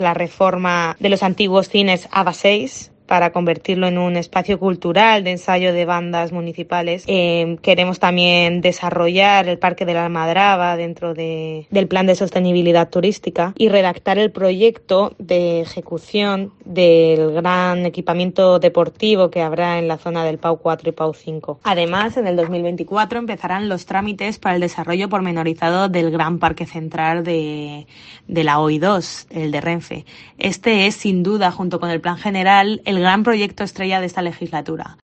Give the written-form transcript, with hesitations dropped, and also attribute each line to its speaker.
Speaker 1: la reforma de los antiguos cines AVA 6 para convertirlo en un espacio cultural de ensayo de bandas municipales. Queremos también desarrollar el Parque de la Almadraba dentro del plan de sostenibilidad turística y redactar el proyecto de ejecución del gran equipamiento deportivo que habrá en la zona del PAU 4 y PAU 5. Además, en el 2024 empezarán los trámites para el desarrollo pormenorizado del gran parque central de la OI2, el de Renfe. Este es, sin duda, junto con el Plan General, el gran proyecto estrella de esta legislatura.